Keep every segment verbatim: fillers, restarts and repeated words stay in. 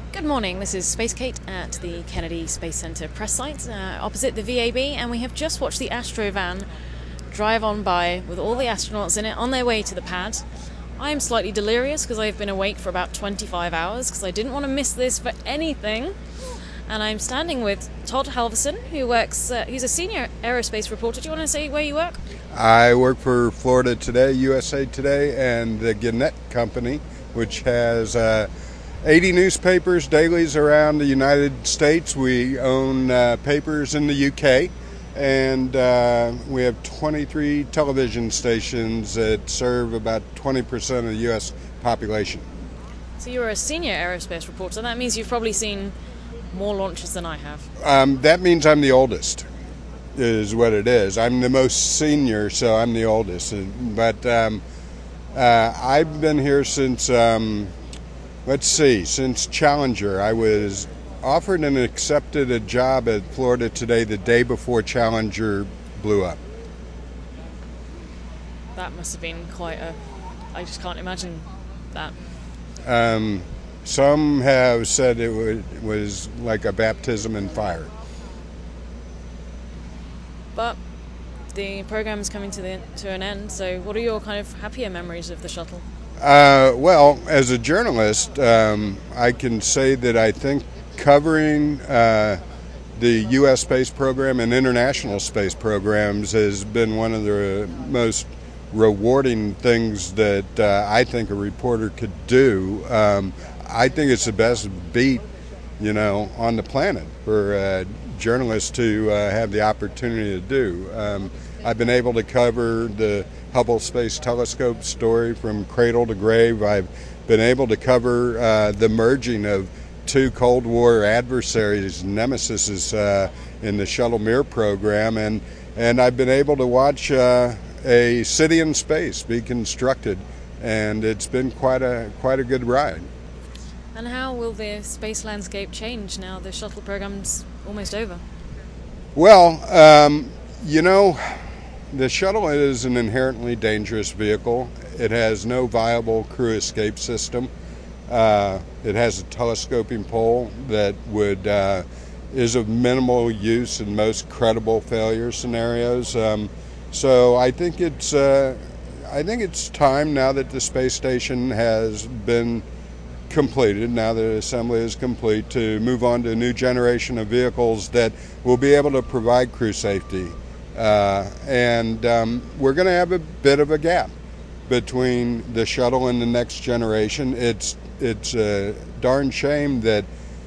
Good morning, this is Space Kate at the Kennedy Space Center press site uh, opposite the V A B, and we have just watched the Astrovan drive on by with all the astronauts in it on their way to the pad. I am slightly delirious because I've been awake for about twenty-five hours because I didn't want to miss this for anything. And I'm standing with Todd Halverson, who works, uh, he's a senior aerospace reporter. Do you want to say where you work? I work for Florida Today, U S A Today, and the Gannett Company, which has uh, eighty newspapers, dailies around the United States. We own uh, papers in the U K, and uh, we have twenty-three television stations that serve about twenty percent of the U S population. So you're a senior aerospace reporter. That means you've probably seen more launches than I have. Um, that means I'm the oldest, is what it is. I'm the most senior, so I'm the oldest. But um, uh, I've been here since, um, let's see, since Challenger. I was offered and accepted a job at Florida Today the day before Challenger blew up. That must have been quite a... I just can't imagine that. Um, some have said it would, was like a baptism in fire. But the program is coming to the to an end, so what are your kind of happier memories of the shuttle? Uh, well, as a journalist, um, I can say that I think covering uh, the U S space program and international space programs has been one of the most rewarding things that uh, I think a reporter could do. Um, I think it's the best beat, you know, on the planet for uh, journalists to uh, have the opportunity to do. Um, I've been able to cover the Hubble Space Telescope story from cradle to grave. I've been able to cover uh, the merging of two Cold War adversaries, nemesis, uh, in the Shuttle Mir program, and and I've been able to watch uh, a city in space be constructed, and it's been quite a quite a good ride. And how will the space landscape change now the shuttle program's almost over? Well, um, you know, the shuttle is an inherently dangerous vehicle. It has no viable crew escape system. Uh, it has a telescoping pole that would uh, is of minimal use in most credible failure scenarios. Um, so I think it's uh, I think it's time, now that the space station has been completed, now that assembly is complete, to move on to a new generation of vehicles that will be able to provide crew safety. Uh, and um, we're going to have a bit of a gap between the shuttle and the next generation. It's it's a darn shame that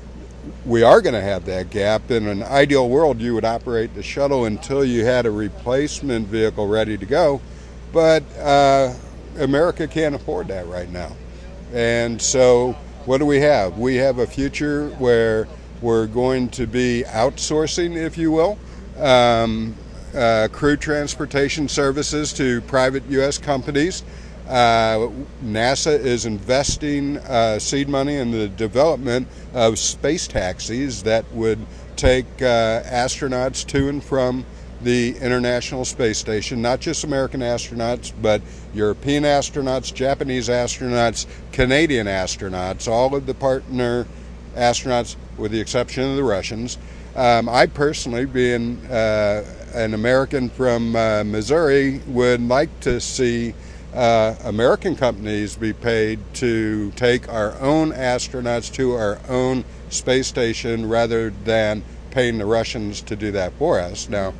we are going to have that gap. In an ideal world, you would operate the shuttle until you had a replacement vehicle ready to go, but uh, America can't afford that right now. And so what do we have? We have a future where we're going to be outsourcing, if you will, um, uh, crew transportation services to private U S companies. Uh, NASA is investing uh, seed money in the development of space taxis that would take uh, astronauts to and from the International Space Station, not just American astronauts, but European astronauts, Japanese astronauts, Canadian astronauts, all of the partner astronauts, with the exception of the Russians. Um, I personally, being uh, an American from uh, Missouri, would like to see uh, American companies be paid to take our own astronauts to our own space station rather than paying the Russians to do that for us. Now,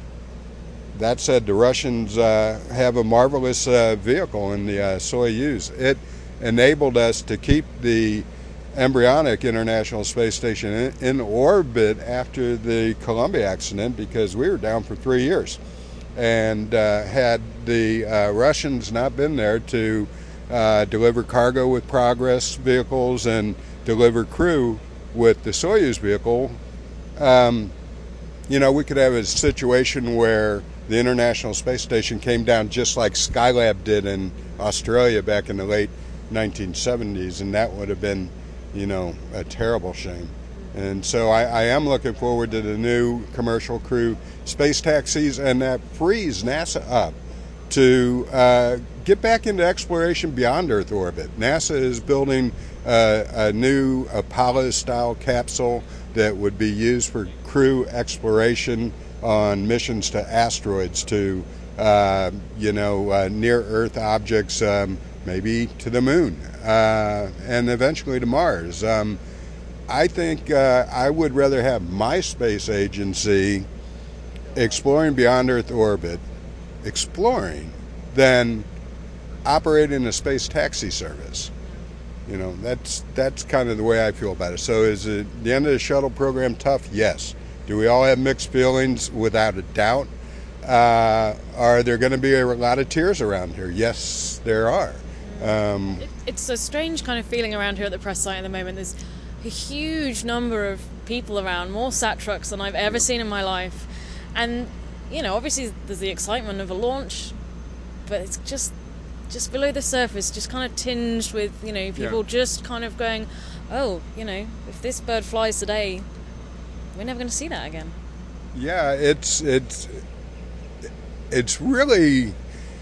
that said, the Russians uh, have a marvelous uh, vehicle in the uh, Soyuz. It enabled us to keep the embryonic International Space Station in, in orbit after the Columbia accident, because we were down for three years. And uh, had the uh, Russians not been there to uh, deliver cargo with Progress vehicles and deliver crew with the Soyuz vehicle, um, you know, we could have a situation where the International Space Station came down just like Skylab did in Australia back in the late nineteen seventies, and that would have been, you know, a terrible shame. And so I, I am looking forward to the new commercial crew space taxis, and that frees NASA up to uh, get back into exploration beyond Earth orbit. NASA is building uh, a new Apollo-style capsule that would be used for crew exploration on missions to asteroids, to uh, you know uh, near-Earth objects, um, maybe to the moon, uh, and eventually to Mars. Um, I think uh, I would rather have my space agency exploring beyond Earth orbit, exploring, than operating a space taxi service. You know, that's that's kind of the way I feel about it. So is it the end of the shuttle program tough? Yes. Do we all have mixed feelings? Without a doubt. Uh, are there going to be a lot of tears around here? Yes, there are. Um, it, it's a strange kind of feeling around here at the press site at the moment. There's a huge number of people around, more sat trucks than I've ever seen in my life. And, you know, obviously there's the excitement of a launch, but it's just just below the surface, just kind of tinged with, you know, people yeah. just kind of going, oh, you know, if this bird flies today, we're never going to see that again. Yeah, it's it's it's really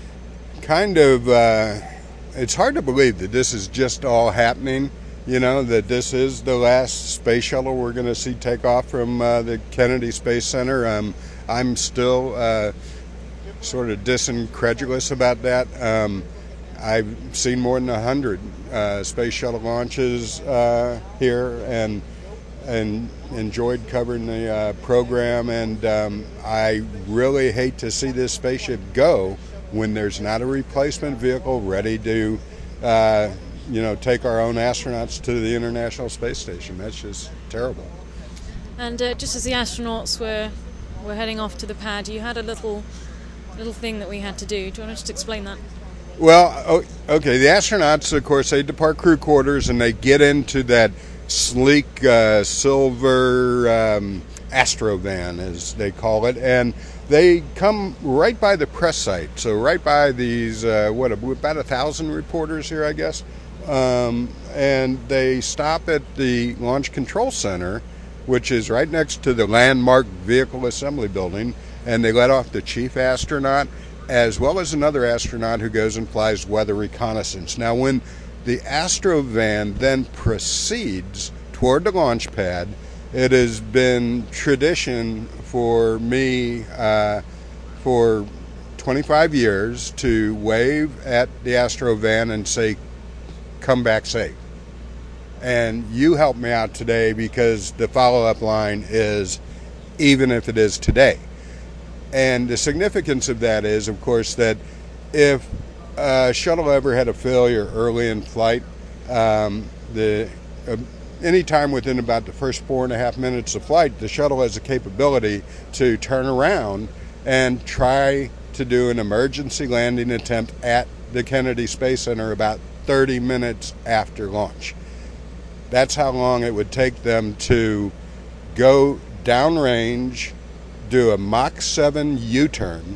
kind of uh, it's hard to believe that this is just all happening. You know, that this is the last space shuttle we're going to see take off from uh, the Kennedy Space Center. Um, I'm still uh, sort of disincredulous about that. Um, I've seen more than a hundred uh, space shuttle launches uh, here, and and enjoyed covering the uh, program. And um, I really hate to see this spaceship go when there's not a replacement vehicle ready to, uh, you know, take our own astronauts to the International Space Station. That's just terrible. And uh, just as the astronauts were were heading off to the pad, you had a little little thing that we had to do. Do you want to just explain that? Well, okay, the astronauts, of course, they depart crew quarters and they get into that sleek uh, silver um, Astrovan, as they call it, and they come right by the press site. So right by these, uh, what, about a thousand reporters here, I guess. Um, and they stop at the Launch Control Center, which is right next to the landmark Vehicle Assembly Building, and they let off the chief astronaut, as well as another astronaut who goes and flies weather reconnaissance. Now, when the Astrovan then proceeds toward the launch pad, it has been tradition for me uh, for twenty-five years to wave at the Astrovan and say, "Come back safe." And you helped me out today, because the follow-up line is, "Even if it is today." And the significance of that is, of course, that if a shuttle ever had a failure early in flight, um, the uh, any time within about the first four and a half minutes of flight, the shuttle has the capability to turn around and try to do an emergency landing attempt at the Kennedy Space Center about thirty minutes after launch. That's how long it would take them to go downrange, do a Mach seven U-turn,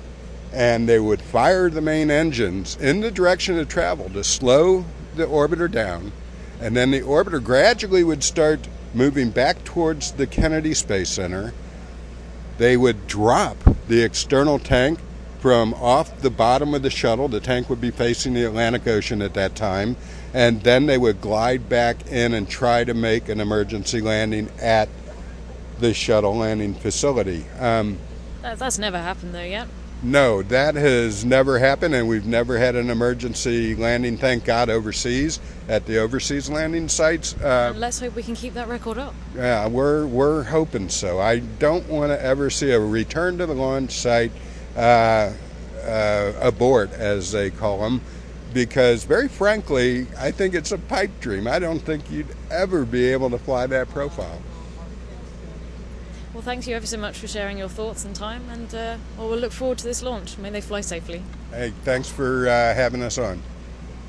and they would fire the main engines in the direction of travel to slow the orbiter down, and then the orbiter gradually would start moving back towards the Kennedy Space Center. They would drop the external tank from off the bottom of the shuttle. The tank would be facing the Atlantic Ocean at that time, and then they would glide back in and try to make an emergency landing at the shuttle landing facility. Um, that, that's never happened though yet. No, that has never happened, and we've never had an emergency landing, thank God, overseas at the overseas landing sites. Uh, and let's hope we can keep that record up. Yeah, we're we're hoping so. I don't want to ever see a return to the launch site uh, uh, abort, as they call them, because very frankly, I think it's a pipe dream. I don't think you'd ever be able to fly that profile. Well, thank you ever so much for sharing your thoughts and time, and uh, well, we'll look forward to this launch. May they fly safely. Hey, thanks for uh, having us on.